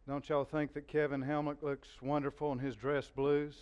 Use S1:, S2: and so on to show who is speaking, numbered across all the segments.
S1: Don't y'all think that Kevin Helmut looks wonderful in his dress blues?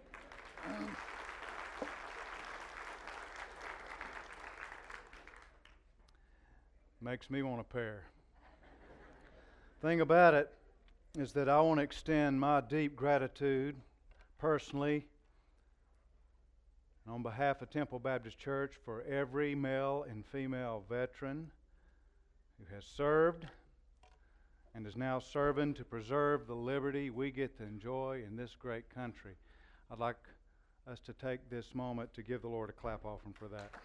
S1: Makes me want a pair. Thing about it is that I want to extend my deep gratitude personally and on behalf of Temple Baptist Church for every male and female veteran who has served and is now serving to preserve the liberty we get to enjoy in this great country. I'd like us to take this moment to give the Lord a clap offering for that.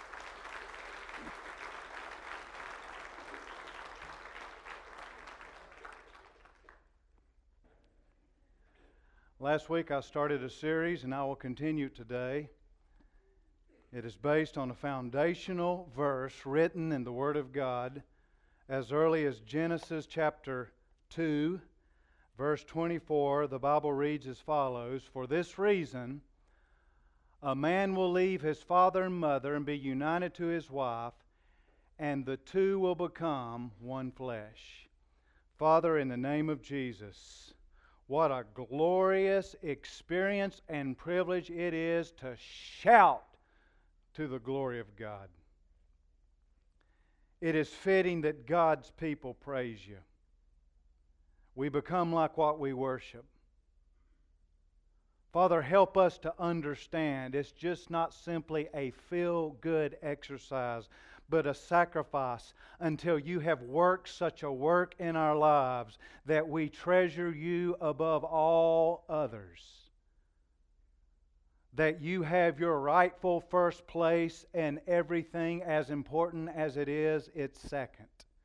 S1: Last week I started a series, and I will continue today. It is based on a foundational verse written in the Word of God as early as Genesis chapter 2, verse 24. The Bible reads as follows: "For this reason, a man will leave his father and mother and be united to his wife, and the two will become one flesh." Father, in the name of Jesus, what a glorious experience and privilege it is to shout to the glory of God. It is fitting that God's people praise you. We become like what we worship. Father, help us to understand it's just not simply a feel-good exercise, but a sacrifice until you have worked such a work in our lives that we treasure you above all others. That you have your rightful first place, and everything, as important as it is, it's second.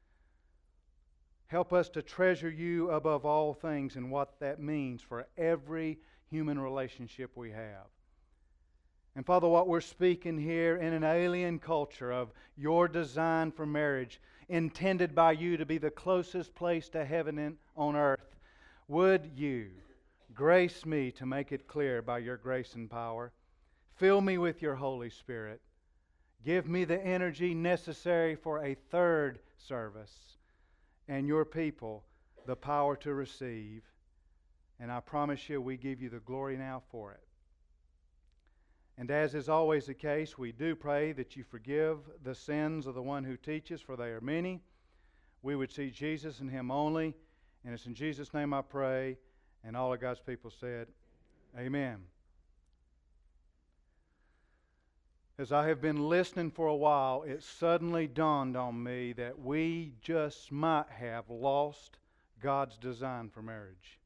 S1: Help us to treasure you above all things and what that means for every human relationship we have. And Father, what we're speaking here in an alien culture of your design for marriage, intended by you to be the closest place to heaven on earth, would you grace me to make it clear by your grace and power? Fill me with your Holy Spirit. Give me the energy necessary for a third service, and your people the power to receive. And I promise you, we give you the glory now for it. And as is always the case, we do pray that you forgive the sins of the one who teaches, for they are many. We would see Jesus and Him only. And it's in Jesus' name I pray. And all of God's people said, Amen. As I have been listening for a while, it suddenly dawned on me that we just might have lost God's design for marriage.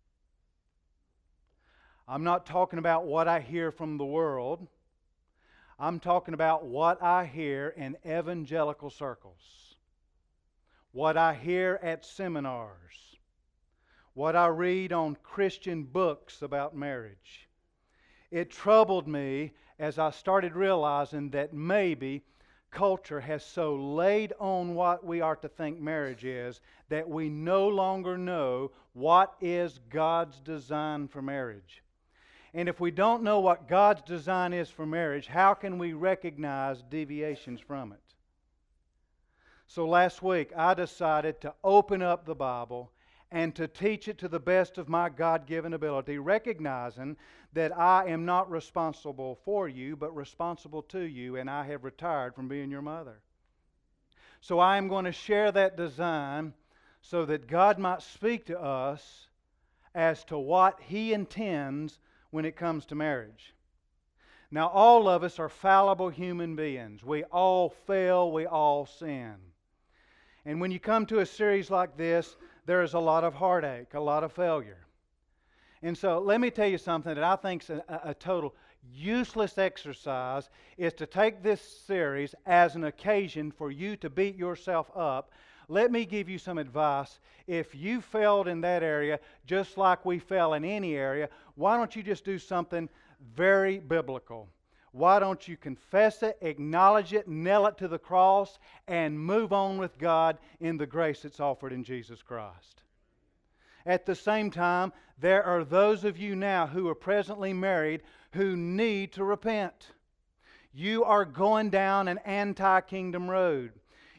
S1: I'm not talking about what I hear from the world. I'm talking about what I hear in evangelical circles, what I hear at seminars, what I read on Christian books about marriage. It troubled me as I started realizing that maybe culture has so laid on what we are to think marriage is that we no longer know what is God's design for marriage. And if we don't know what God's design is for marriage, how can we recognize deviations from it? So last week, I decided to open up the Bible and to teach it to the best of my God-given ability, recognizing that I am not responsible for you, but responsible to you, and I have retired from being your mother. So I am going to share that design so that God might speak to us as to what He intends when it comes to marriage. Now, all of us are fallible human beings. We all fail, we all sin. And when you come to a series like this, there is a lot of heartache, a lot of failure. And so let me tell you something that I think is a total useless exercise, is to take this series as an occasion for you to beat yourself up. Let me give you some advice. If you failed in that area, just like we fail in any area, why don't you just do something very biblical? Why don't you confess it, acknowledge it, nail it to the cross, and move on with God in the grace that's offered in Jesus Christ? At the same time, there are those of you now who are presently married who need to repent. You are going down an anti-kingdom road.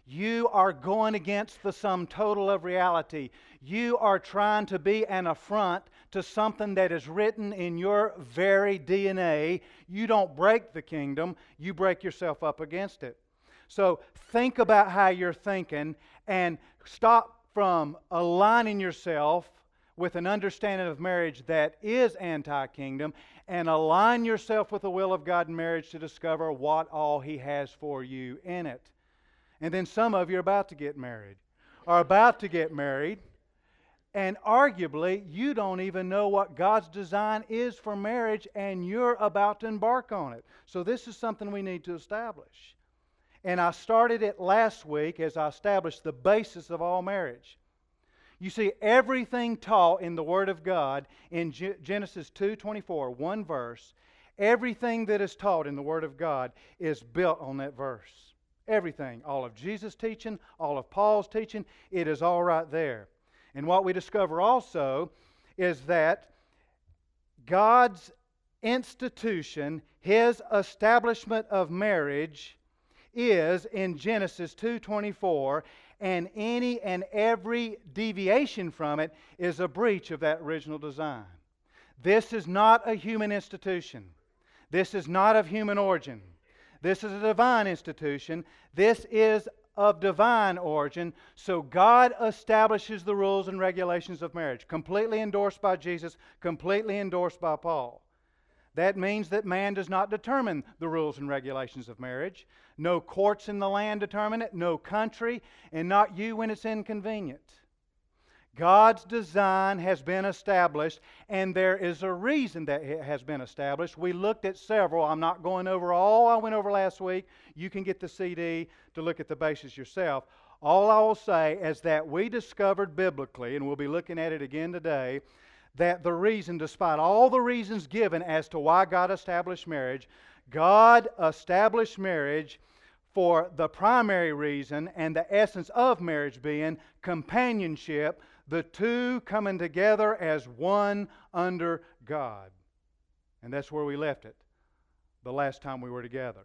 S1: You are going against the sum total of reality. You are trying to be an affront to something that is written in your very DNA. You don't break the kingdom, you break yourself up against it. So think about how you're thinking and stop from aligning yourself with an understanding of marriage that is anti-kingdom, and align yourself with the will of God in marriage to discover what all He has for you in it. And then some of you are about to get married, and arguably you don't even know what God's design is for marriage, and you're about to embark on it. So this is something we need to establish. And I started it last week as I established the basis of all marriage. You see, everything taught in the Word of God in Genesis 2:24, one verse, everything that is taught in the Word of God is built on that verse. Everything. All of Jesus' teaching, all of Paul's teaching, it is all right there. And what we discover also is that God's institution, His establishment of marriage, is in Genesis 2:24, and any and every deviation from it is a breach of that original design. This is not a human institution. This is not of human origin. This is a divine institution. This is of divine origin. So God establishes the rules and regulations of marriage, completely endorsed by Jesus, completely endorsed by Paul. That means that man does not determine the rules and regulations of marriage. No courts in the land determine it, no country, and not you when it's inconvenient. God's design has been established, and there is a reason that it has been established. We looked at several. I'm not going over all I went over last week. You can get the CD to look at the basis yourself. All I will say is that we discovered biblically, and we'll be looking at it again today, that the reason, despite all the reasons given as to why God established marriage, God established marriage for the primary reason and the essence of marriage being companionship, the two coming together as one under God. And that's where we left it the last time we were together.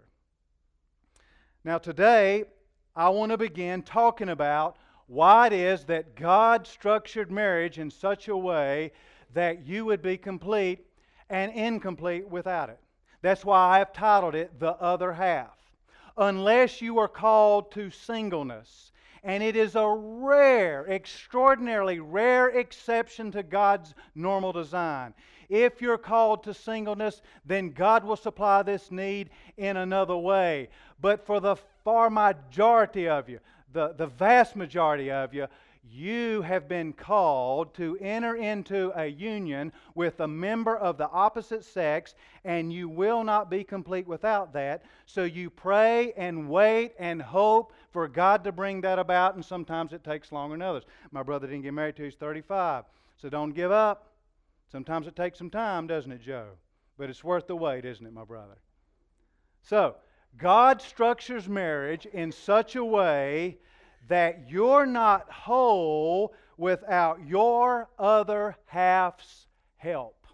S1: Now today, I want to begin talking about why it is that God structured marriage in such a way that you would be complete and incomplete without it. That's why I have titled it The Other Half. Unless you are called to singleness, and it is a rare, extraordinarily rare exception to God's normal design. If you're called to singleness, then God will supply this need in another way. But for the far majority of you, the vast majority of you, you have been called to enter into a union with a member of the opposite sex, and you will not be complete without that. So you pray and wait and hope for God to bring that about, and sometimes it takes longer than others. My brother didn't get married till he's 35, so don't give up. Sometimes it takes some time, doesn't it, Joe? But it's worth the wait, isn't it, my brother? So, God structures marriage in such a way that you're not whole without your other half's help.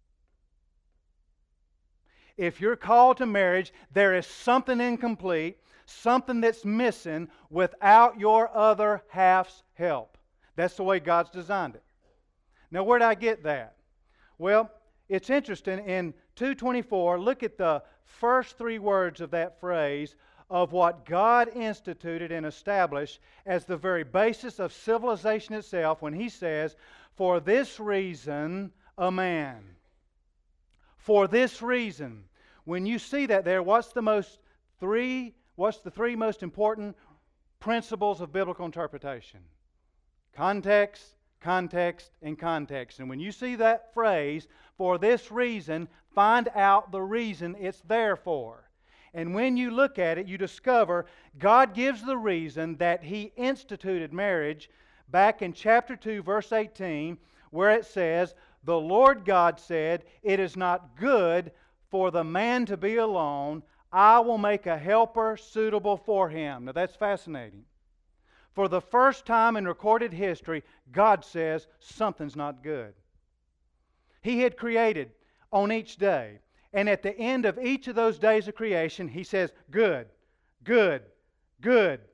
S1: If you're called to marriage, there is something incomplete, something that's missing without your other half's help. That's the way God's designed it. Now, where did I get that? Well, it's interesting. In 2:24, look at the first three words of that phrase of what God instituted and established as the very basis of civilization itself when He says, "For this reason, a man." For this reason. When you see that there, what's the three most important principles of biblical interpretation? Context, context, and context. And when you see that phrase, "for this reason," find out the reason it's there for. And when you look at it, you discover God gives the reason that He instituted marriage back in chapter 2, verse 18, where it says, "The Lord God said, it is not good for the man to be alone. I will make a helper suitable for him." Now that's fascinating. For the first time in recorded history, God says something's not good. He had created on each day. And at the end of each of those days of creation, He says, "Good, good, good,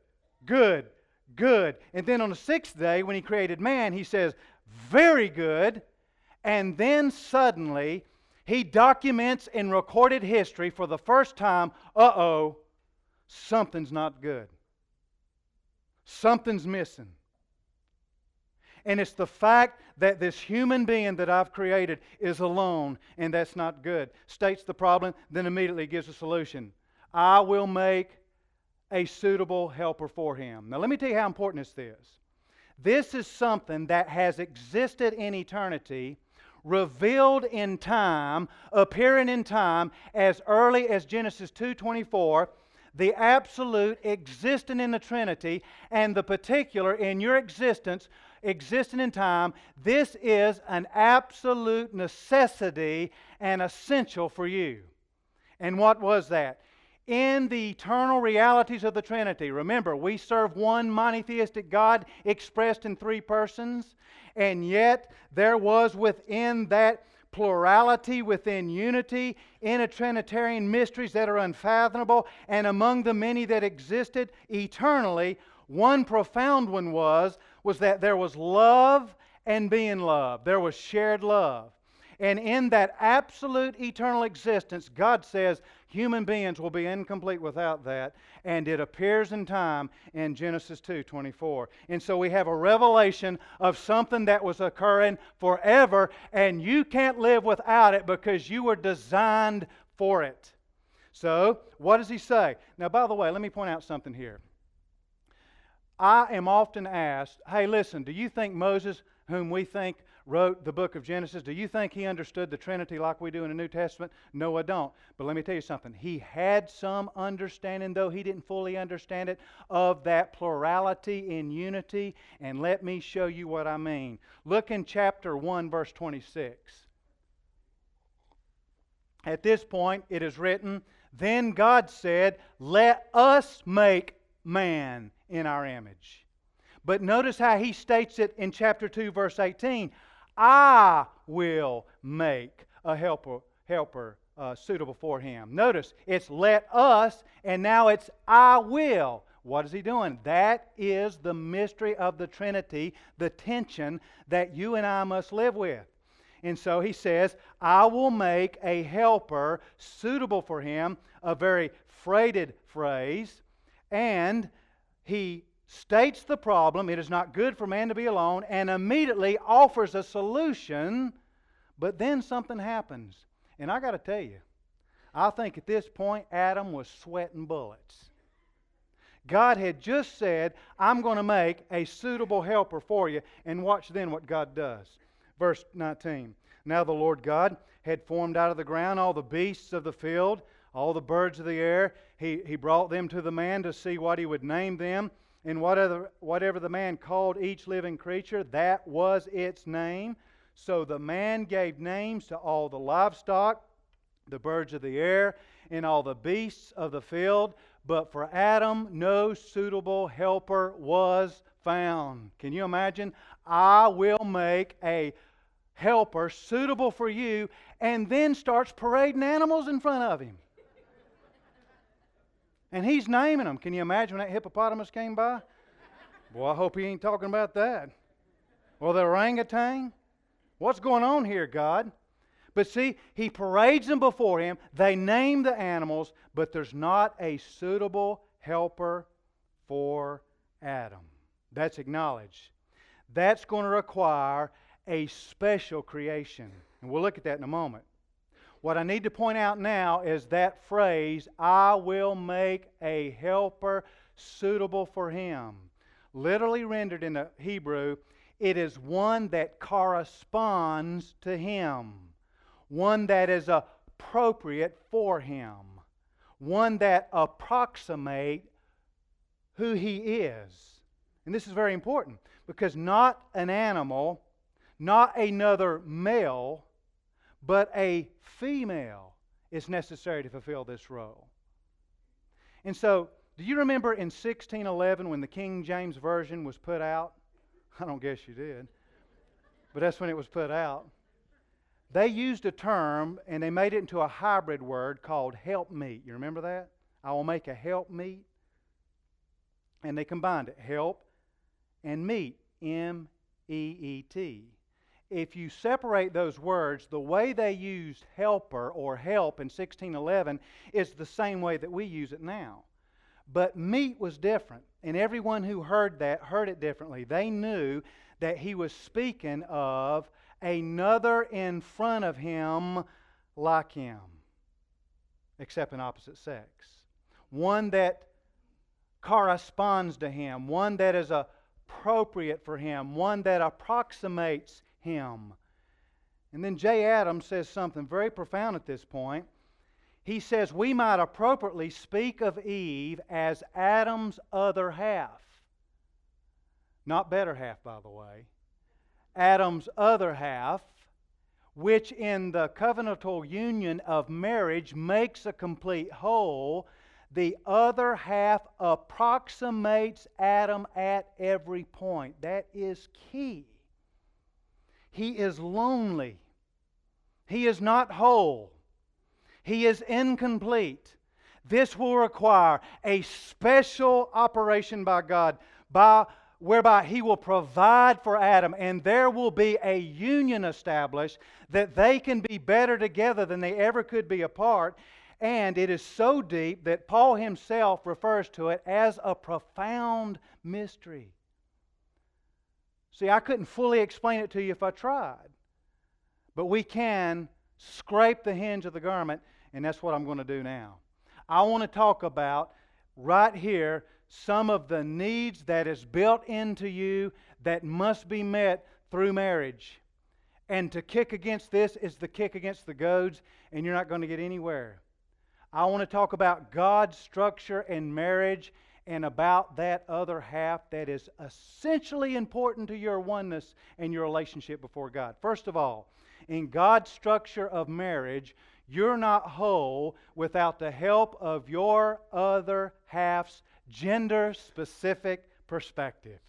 S1: good, good. And then on the sixth day, when He created man, He says, very good. And then suddenly, He documents in recorded history for the first time, something's not good. Something's missing. And it's the fact that this human being that I've created is alone, and that's not good. States the problem, then immediately gives a solution. I will make a suitable helper for him. Now let me tell you how important this is. This is something that has existed in eternity, revealed in time, appearing in time as early as Genesis 2:24, the absolute existing in the Trinity, and the particular in your existence, existing in time. This is an absolute necessity and essential for you. And what was that? In the eternal realities of the Trinity. Remember, we serve one monotheistic God expressed in three persons, and yet there was within that plurality, within unity, in a Trinitarian mysteries that are unfathomable, and among the many that existed eternally, one profound one was that there was love and being loved. There was shared love. And in that absolute eternal existence, God says human beings will be incomplete without that. And it appears in time in Genesis 2:24. And so we have a revelation of something that was occurring forever, and you can't live without it because you were designed for it. So, what does He say? Now, by the way, let me point out something here. I am often asked, hey, listen, do you think Moses, whom we think wrote the book of Genesis, do you think he understood the Trinity like we do in the New Testament? No, I don't. But let me tell you something. He had some understanding, though he didn't fully understand it, of that plurality in unity. And let me show you what I mean. Look in chapter 1, verse 26. At this point, it is written, then God said, let us make man in our image. But notice how He states it in chapter 2, verse 18. I will make a helper suitable for him. Notice, it's let us, and now it's I will. What is He doing? That is the mystery of the Trinity, the tension that you and I must live with. And so He says, I will make a helper suitable for him, a very freighted phrase, and He states the problem, it is not good for man to be alone, and immediately offers a solution, but then something happens. And I got to tell you, I think at this point Adam was sweating bullets. God had just said, I'm going to make a suitable helper for you, and watch then what God does. Verse 19, now the Lord God had formed out of the ground all the beasts of the field, all the birds of the air. He brought them to the man to see what he would name them. And whatever the man called each living creature, that was its name. So the man gave names to all the livestock, the birds of the air, and all the beasts of the field. But for Adam, no suitable helper was found. Can you imagine? I will make a helper suitable for you, and then starts parading animals in front of him. And He's naming them. Can you imagine when that hippopotamus came by? Boy, I hope he ain't talking about that. Or the orangutan. What's going on here, God? But see, He parades them before Him. They name the animals, but there's not a suitable helper for Adam. That's acknowledged. That's going to require a special creation. And we'll look at that in a moment. What I need to point out now is that phrase, I will make a helper suitable for him. Literally rendered in the Hebrew, it is one that corresponds to him. One that is appropriate for him. One that approximates who he is. And this is very important because not an animal, not another male, but a female is necessary to fulfill this role. And so, do you remember in 1611 when the King James Version was put out? I don't guess you did. But that's when it was put out. They used a term and they made it into a hybrid word called helpmeet. You remember that? I will make a helpmeet. And they combined it, help and meet, M-E-E-T. If you separate those words, the way they used helper or help in 1611 is the same way that we use it now. But meet was different, and everyone who heard that heard it differently. They knew that he was speaking of another in front of him like him, except in opposite sex. One that corresponds to him, one that is appropriate for him, one that approximates him. And then J. Adams says something very profound at this point. He says we might appropriately speak of Eve as Adam's other half. Not better half, by the way. Adam's other half, which in the covenantal union of marriage makes a complete whole. The other half approximates Adam at every point. That is key. He is lonely. He is not whole. He is incomplete. This will require a special operation by God whereby He will provide for Adam, and there will be a union established that they can be better together than they ever could be apart. And it is so deep that Paul himself refers to it as a profound mystery. See, I couldn't fully explain it to you if I tried. But we can scrape the hinge of the garment, and that's what I'm going to do now. I want to talk about, right here, some of the needs that is built into you that must be met through marriage. And to kick against this is the kick against the goads, and you're not going to get anywhere. I want to talk about God's structure in marriage and about that other half that is essentially important to your oneness and your relationship before God. First of all, in God's structure of marriage, you're not whole without the help of your other half's gender-specific perspective.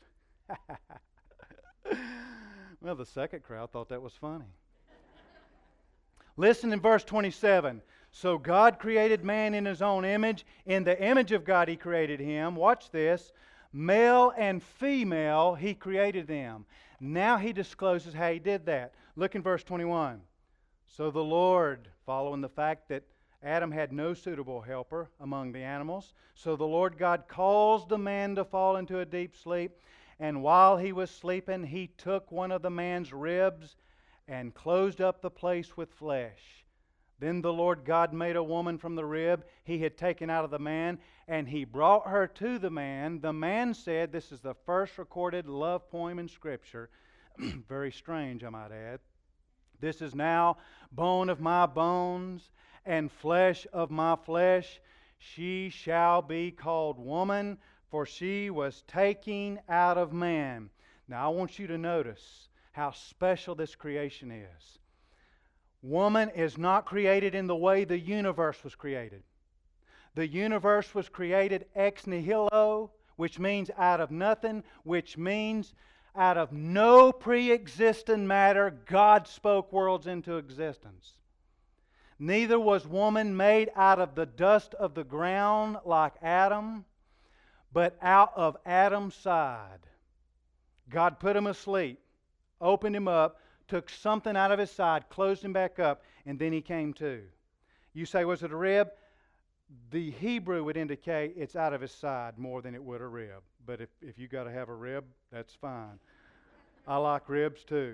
S1: Well, the second crowd thought that was funny. Listen in verse 27. So God created man in His own image. In the image of God He created him. Watch this. Male and female He created them. Now He discloses how He did that. Look in verse 21. So the Lord, following the fact that Adam had no suitable helper among the animals, so the Lord God caused the man to fall into a deep sleep. And while he was sleeping, He took one of the man's ribs and closed up the place with flesh. Then the Lord God made a woman from the rib He had taken out of the man, and He brought her to the man. The man said, this is the first recorded love poem in Scripture. Very strange, I might add. This is now bone of my bones and flesh of my flesh. She shall be called woman, for she was taken out of man. Now I want you to notice how special this creation is. Woman is not created in the way the universe was created. The universe was created ex nihilo, which means out of nothing, which means out of no pre-existent matter, God spoke worlds into existence. Neither was woman made out of the dust of the ground like Adam, but out of Adam's side. God put him asleep, opened him up, took something out of his side, closed him back up, and then he came to. You say, was it a rib? The Hebrew would indicate it's out of his side more than it would a rib. But if you got to have a rib, that's fine. I like ribs too.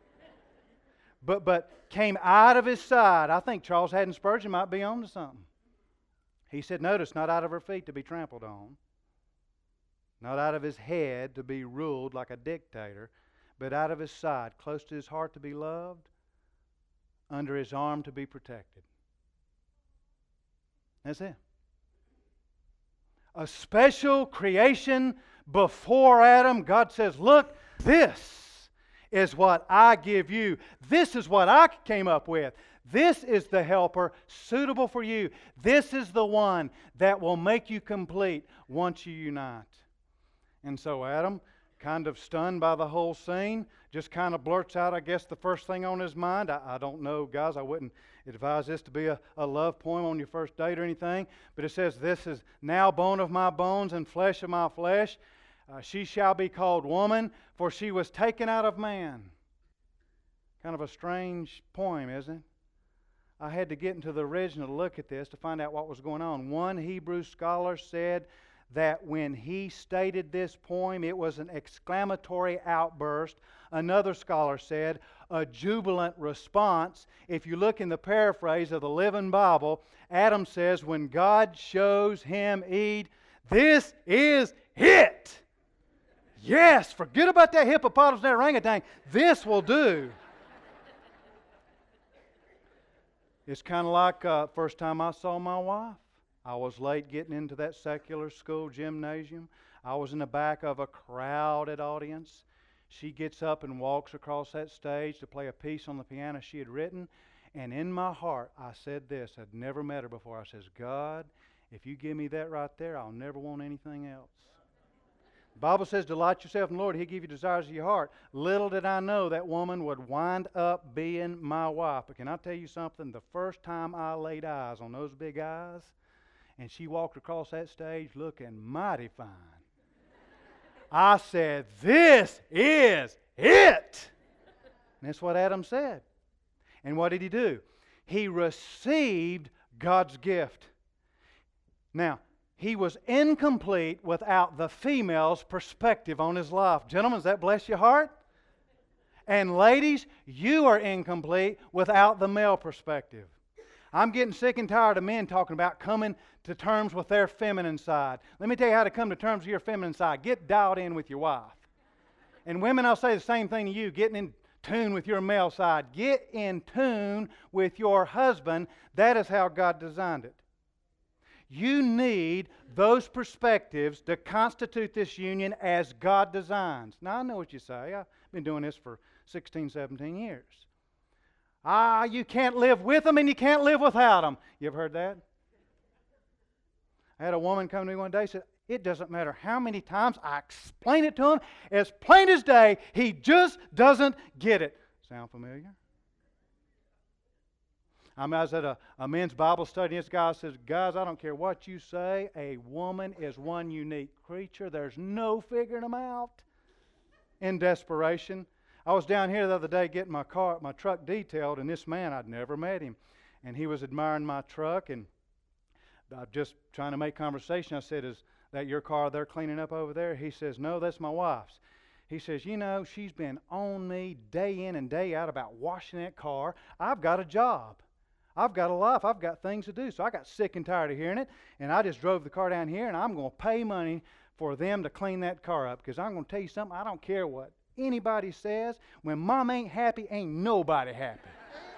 S1: But came out of his side. I think Charles Haddon Spurgeon might be on to something. He said, notice, not out of her feet to be trampled on, not out of his head to be ruled like a dictator, but out of his side, close to his heart to be loved, under his arm to be protected. That's it. A special creation before Adam. God says, look, this is what I give you. This is what I came up with. This is the helper suitable for you. This is the one that will make you complete once you unite. And so Adam kind of stunned by the whole scene, just kind of blurts out, I guess, the first thing on his mind. I don't know, guys, I wouldn't advise this to be a love poem on your first date or anything, but it says, "This is now bone of my bones and flesh of my flesh. She shall be called woman, for she was taken out of man." Kind of a strange poem, isn't it? I had to get into the original to look at this to find out what was going on. One Hebrew scholar said that when he stated this poem, it was an exclamatory outburst. Another scholar said a jubilant response. If you look in the paraphrase of the Living Bible, Adam says, when God shows him Eve, "This is it." Yes, forget about that hippopotamus and that orangutan. This will do. It's kind of like first time I saw my wife. I was late getting into that secular school gymnasium. I was in the back of a crowded audience. She gets up and walks across that stage to play a piece on the piano she had written. And in my heart, I said this. I'd never met her before. I says, "God, if you give me that right there, I'll never want anything else." The Bible says, "Delight yourself in the Lord, He'll give you desires of your heart." Little did I know that woman would wind up being my wife. But can I tell you something? The first time I laid eyes on those big eyes, and she walked across that stage looking mighty fine, I said, "This is it." And that's what Adam said. And what did he do? He received God's gift. Now, he was incomplete without the female's perspective on his life. Gentlemen, does that bless your heart? And ladies, you are incomplete without the male perspective. I'm getting sick and tired of men talking about coming to terms with their feminine side. Let me tell you how to come to terms with your feminine side. Get dialed in with your wife. And women, I'll say the same thing to you, getting in tune with your male side. Get in tune with your husband. That is how God designed it. You need those perspectives to constitute this union as God designs. Now, I know what you say. I've been doing this for 16, 17 years. You can't live with them and you can't live without them. You ever heard that? I had a woman come to me one day and said, "It doesn't matter how many times I explain it to him, as plain as day, he just doesn't get it." Sound familiar? I was at a men's Bible study, and this guy says, "Guys, I don't care what you say, a woman is one unique creature. There's no figuring them out." In desperation. I was down here the other day getting my truck detailed, and this man, I'd never met him. And he was admiring my truck, and just trying to make conversation. I said, "Is that your car they're cleaning up over there?" He says, "No, that's my wife's." He says, "You know, she's been on me day in and day out about washing that car. I've got a job. I've got a life. I've got things to do." So I got sick and tired of hearing it, and I just drove the car down here, and I'm going to pay money for them to clean that car up, because I'm going to tell you something, I don't care what anybody says. When Mom ain't happy, ain't nobody happy.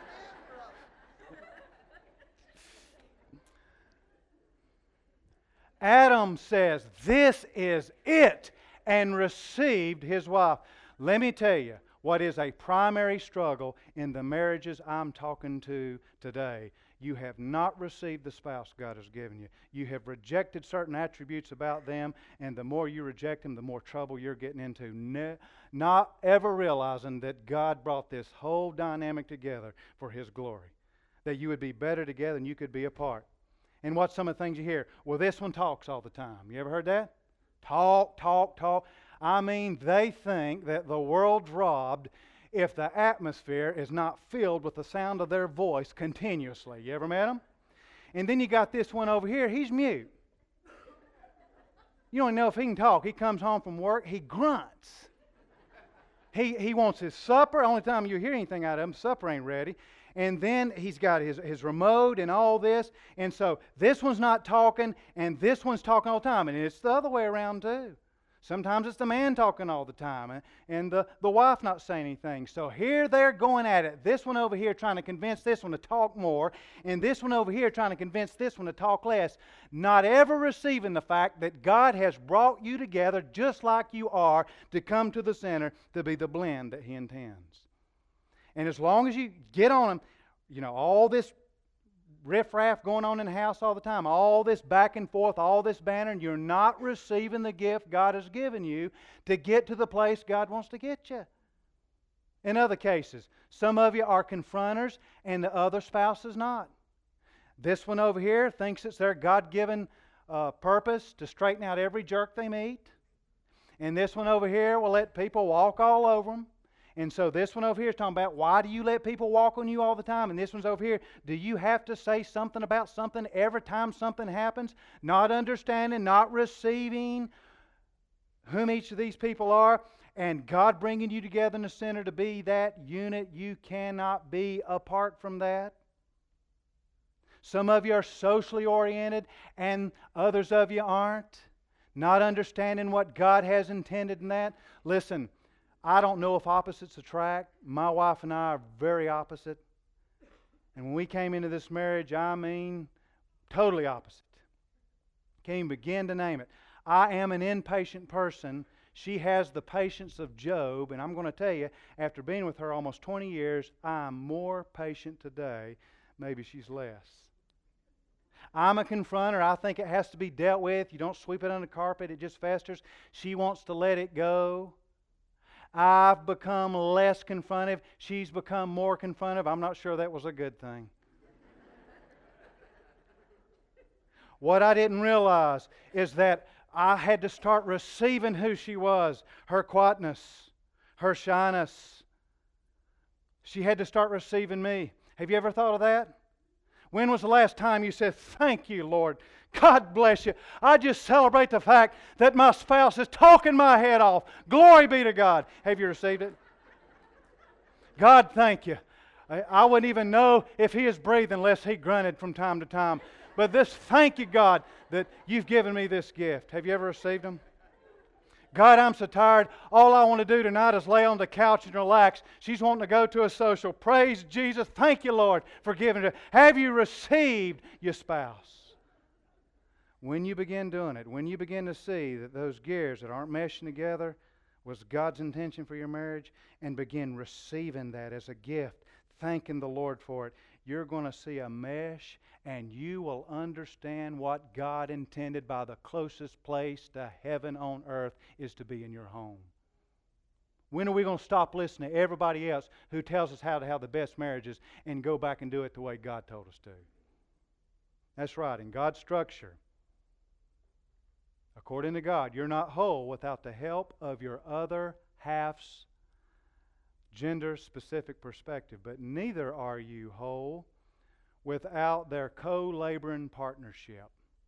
S1: Adam says, "This is it," and received his wife. Let me tell you what is a primary struggle in the marriages I'm talking to today. You have not received the spouse God has given you. You have rejected certain attributes about them, and the more you reject them, the more trouble you're getting into. Not ever realizing that God brought this whole dynamic together for His glory. That you would be better together than you could be apart. And what's some of the things you hear? "Well, this one talks all the time." You ever heard that? Talk, talk, talk. I mean, they think that the world's robbed if the atmosphere is not filled with the sound of their voice continuously. You ever met them? And then you got this one over here. He's mute. You don't know if he can talk. He comes home from work, he grunts. He wants his supper. Only time you hear anything out of him, supper ain't ready. And then he's got his remote and all this. And so this one's not talking, and this one's talking all the time. And it's the other way around too. Sometimes it's the man talking all the time, and the wife not saying anything. So here they're going at it. This one over here trying to convince this one to talk more, and this one over here trying to convince this one to talk less. Not ever receiving the fact that God has brought you together just like you are to come to the center to be the blend that He intends. And as long as you get on them, all this riffraff going on in the house all the time. All this back and forth, all this banter, and you're not receiving the gift God has given you to get to the place God wants to get you. In other cases, some of you are confronters and the other spouse is not. This one over here thinks it's their God-given purpose to straighten out every jerk they meet. And this one over here will let people walk all over them. And so this one over here is talking about, why do you let people walk on you all the time? And this one's over here, do you have to say something about something every time something happens? Not understanding, not receiving whom each of these people are. And God bringing you together in the center to be that unit. You cannot be apart from that. Some of you are socially oriented and others of you aren't. Not understanding what God has intended in that. Listen, I don't know if opposites attract. My wife and I are very opposite. And when we came into this marriage, I mean, totally opposite. Can't even begin to name it. I am an impatient person. She has the patience of Job. And I'm going to tell you, after being with her almost 20 years, I'm more patient today. Maybe she's less. I'm a confronter. I think it has to be dealt with. You don't sweep it under the carpet. It just festers. She wants to let it go. I've become less confrontive. She's become more confrontive. I'm not sure that was a good thing. What I didn't realize is that I had to start receiving who she was, her quietness, her shyness. She had to start receiving me. Have you ever thought of that? When was the last time you said, "Thank you, Lord. God bless you. I just celebrate the fact that my spouse is talking my head off. Glory be to God." Have you received it? God, thank you. I wouldn't even know if He is breathing unless He grunted from time to time. But this, thank you, God, that You've given me this gift. Have you ever received them? God, I'm so tired. All I want to do tonight is lay on the couch and relax. She's wanting to go to a social. Praise Jesus. Thank you, Lord, for giving it. Have you received your spouse? When you begin doing it, when you begin to see that those gears that aren't meshing together was God's intention for your marriage, and begin receiving that as a gift, thanking the Lord for it, you're going to see a mesh, and you will understand what God intended by the closest place to heaven on earth is to be in your home. When are we going to stop listening to everybody else who tells us how to have the best marriages and go back and do it the way God told us to? That's right. In God's structure, according to God, you're not whole without the help of your other half's gender-specific perspective, but neither are you whole without their co-laboring partnership.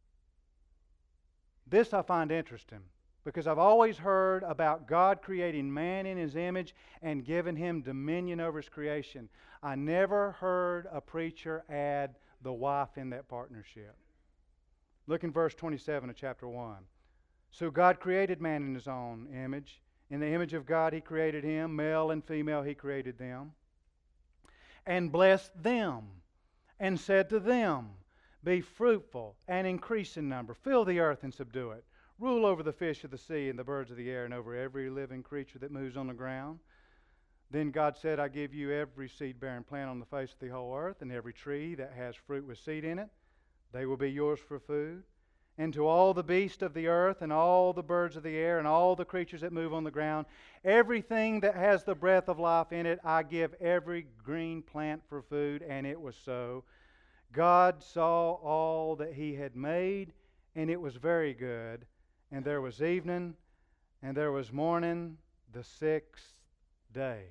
S1: This I find interesting because I've always heard about God creating man in His image and giving him dominion over his creation. I never heard a preacher add the wife in that partnership. Look in verse 27 of chapter 1. So God created man in His own image. In the image of God He created him, male and female He created them, and blessed them, and said to them, "Be fruitful and increase in number, fill the earth and subdue it, rule over the fish of the sea and the birds of the air, and over every living creature that moves on the ground." Then God said, "I give you every seed-bearing plant on the face of the whole earth, and every tree that has fruit with seed in it. They will be yours for food. And to all the beasts of the earth, and all the birds of the air, and all the creatures that move on the ground, everything that has the breath of life in it, I give every green plant for food." And it was so. God saw all that He had made, and it was very good. And there was evening, and there was morning, the sixth day.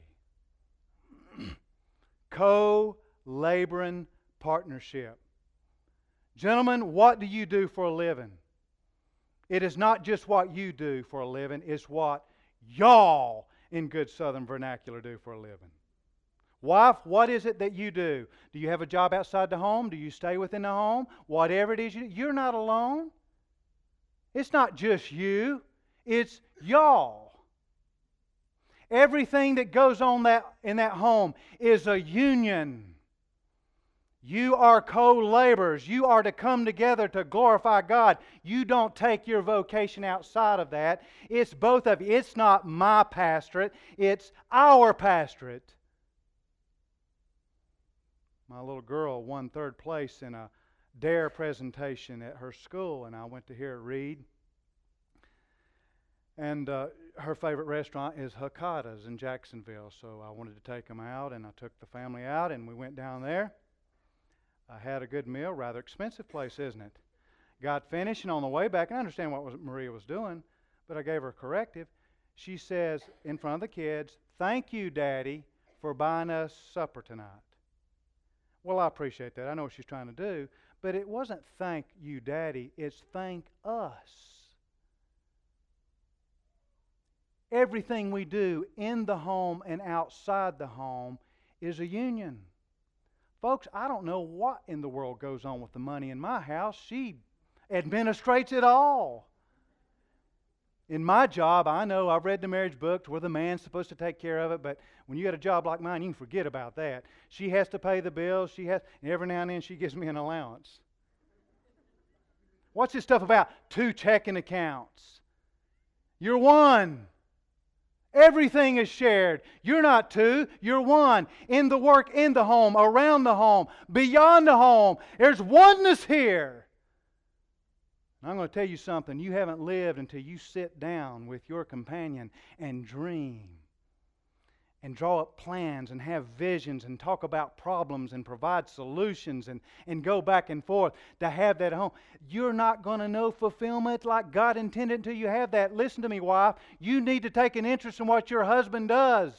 S1: Co-laboring partnership. Gentlemen, what do you do for a living? It is not just what you do for a living, it's what y'all in good Southern vernacular do for a living. Wife, what is it that you do? Do you have a job outside the home? Do you stay within the home? Whatever it is you do, you're not alone. It's not just you, it's y'all. Everything that goes on in that home is a union. You are co-laborers. You are to come together to glorify God. You don't take your vocation outside of that. It's both of you. It's not my pastorate. It's our pastorate. My little girl won third place in a DARE presentation at her school, and I went to hear her read. And her favorite restaurant is Hakadas in Jacksonville, so I wanted to take them out, and I took the family out, and we went down there. I had a good meal, rather expensive place, isn't it? Got finished, and on the way back, and I understand what Maria was doing, but I gave her a corrective. She says in front of the kids, "Thank you, Daddy, for buying us supper tonight." Well, I appreciate that. I know what she's trying to do, but it wasn't thank you, Daddy, it's thank us. Everything we do in the home and outside the home is a union. Folks, I don't know what in the world goes on with the money in my house. She administrates it all. In my job, I know I've read the marriage books where the man's supposed to take care of it, but when you got a job like mine, you can forget about that. She has to pay the bills, and every now and then she gives me an allowance. What's this stuff about? 2 checking accounts. You're one. Everything is shared. You're not 2, you're 1. In the work, in the home, around the home, beyond the home. There's oneness here. And I'm going to tell you something. You haven't lived until you sit down with your companion and dream and draw up plans and have visions and talk about problems and provide solutions and go back and forth to have that home. You're not going to know fulfillment like God intended until you have that. Listen to me, wife. You need to take an interest in what your husband does.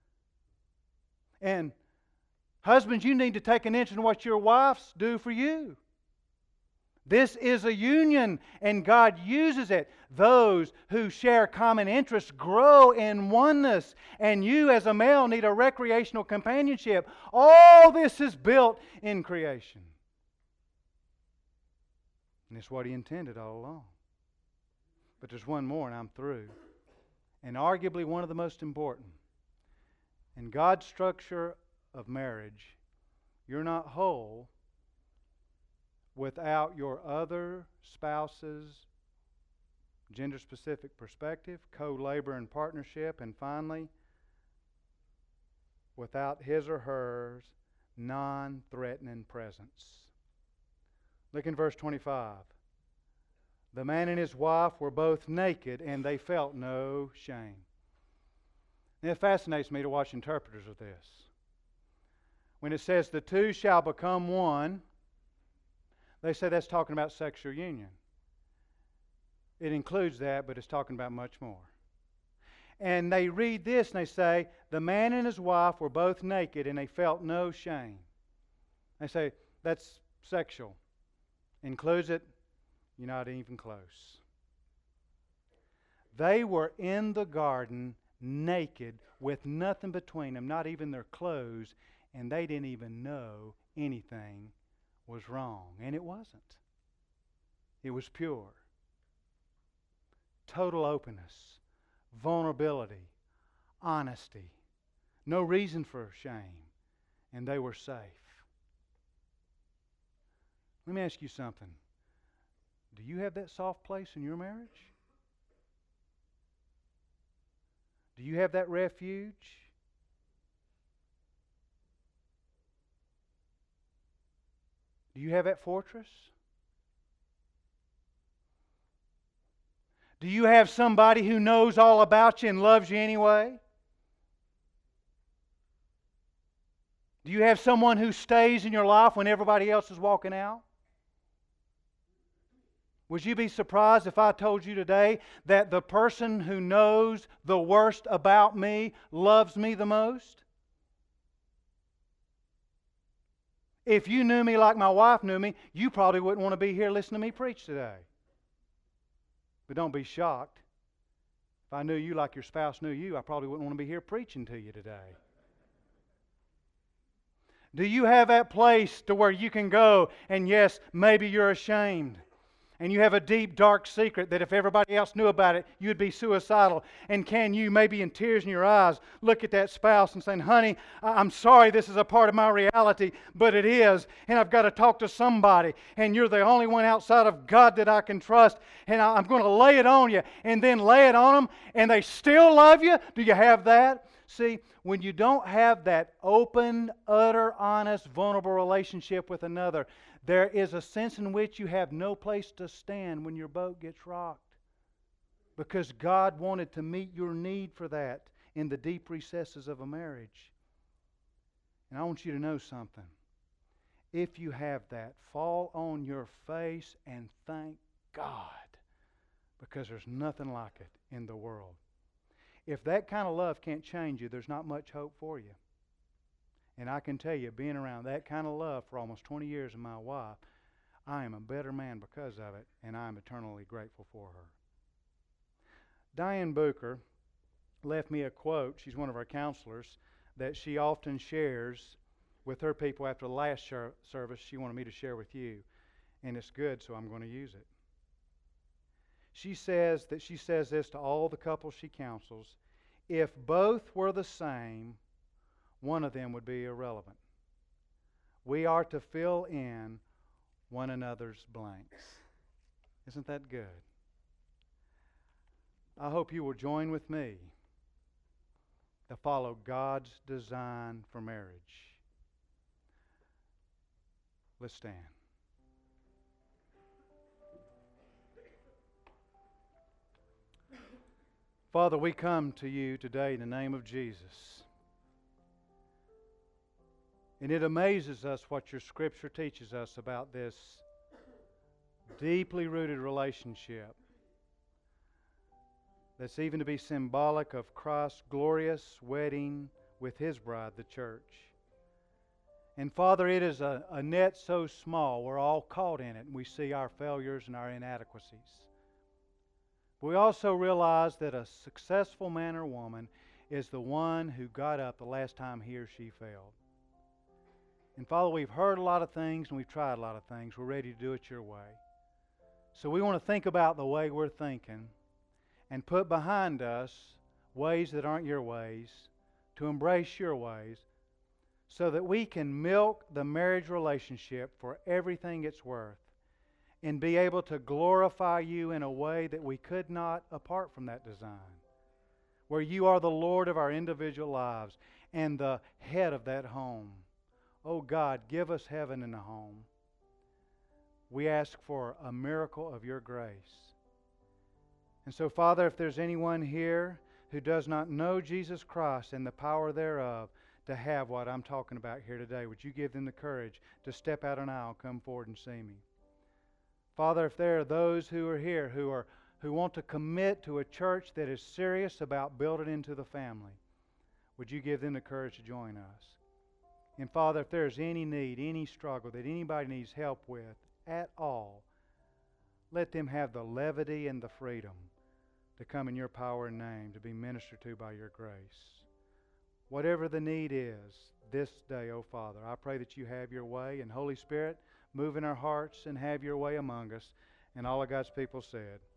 S1: And husbands, you need to take an interest in what your wives do for you. This is a union, and God uses it. Those who share common interests grow in oneness, and you as a male need a recreational companionship. All this is built in creation. And it's what He intended all along. But there's one more, and I'm through. And arguably one of the most important. In God's structure of marriage, you're not whole without your other spouse's gender-specific perspective, co-labor and partnership, and finally, without his or hers non-threatening presence. Look in verse 25. The man and his wife were both naked, and they felt no shame. And it fascinates me to watch interpreters of this. When it says the two shall become one, they say that's talking about sexual union. It includes that, but it's talking about much more. And they read this and they say, the man and his wife were both naked and they felt no shame. They say, that's sexual. Includes it, you're not even close. They were in the garden naked with nothing between them, not even their clothes, and they didn't even know anything was wrong. And it wasn't. It was pure. Total openness, vulnerability, honesty. No reason for shame. And they were safe. Let me ask you something. Do you have that soft place in your marriage? Do you have that refuge? Do you have that fortress? Do you have somebody who knows all about you and loves you anyway? Do you have someone who stays in your life when everybody else is walking out? Would you be surprised if I told you today that the person who knows the worst about me loves me the most? If you knew me like my wife knew me, you probably wouldn't want to be here listening to me preach today. But don't be shocked. If I knew you like your spouse knew you, I probably wouldn't want to be here preaching to you today. Do you have that place to where you can go and yes, maybe you're ashamed. And you have a deep, dark secret that if everybody else knew about it, you'd be suicidal. And can you, maybe in tears in your eyes, look at that spouse and say, honey, I'm sorry this is a part of my reality, but it is. And I've got to talk to somebody. And you're the only one outside of God that I can trust. And I'm going to lay it on you. And then lay it on them. And they still love you. Do you have that? See, when you don't have that open, utter, honest, vulnerable relationship with another, there is a sense in which you have no place to stand when your boat gets rocked. Because God wanted to meet your need for that in the deep recesses of a marriage. And I want you to know something. If you have that, fall on your face and thank God, because there's nothing like it in the world. If that kind of love can't change you, there's not much hope for you. And I can tell you, being around that kind of love for almost 20 years of my wife, I am a better man because of it, and I am eternally grateful for her. Diane Booker left me a quote. She's one of our counselors that she often shares with her people after the last service. She wanted me to share with you, and it's good, so I'm going to use it. She says this to all the couples she counsels: if both were the same, one of them would be irrelevant. We are to fill in one another's blanks. Isn't that good? I hope you will join with me to follow God's design for marriage. Let's stand. Father, we come to you today in the name of Jesus. And it amazes us what your Scripture teaches us about this deeply rooted relationship that's even to be symbolic of Christ's glorious wedding with His bride, the church. And Father, it is a net so small, we're all caught in it, and we see our failures and our inadequacies. We also realize that a successful man or woman is the one who got up the last time he or she failed. And Father, we've heard a lot of things and we've tried a lot of things. We're ready to do it your way. So we want to think about the way we're thinking and put behind us ways that aren't your ways, to embrace your ways, so that we can milk the marriage relationship for everything it's worth and be able to glorify you in a way that we could not apart from that design, where you are the Lord of our individual lives and the head of that home. Oh God, give us heaven in the home. We ask for a miracle of your grace. And so, Father, if there's anyone here who does not know Jesus Christ and the power thereof to have what I'm talking about here today, would you give them the courage to step out an aisle, come forward and see me? Father, if there are those who are here who want to commit to a church that is serious about building into the family, would you give them the courage to join us? And Father, if there's any need, any struggle that anybody needs help with at all, let them have the levity and the freedom to come in your power and name, to be ministered to by your grace. Whatever the need is this day, oh Father, I pray that you have your way. And Holy Spirit, move in our hearts and have your way among us. And all of God's people said,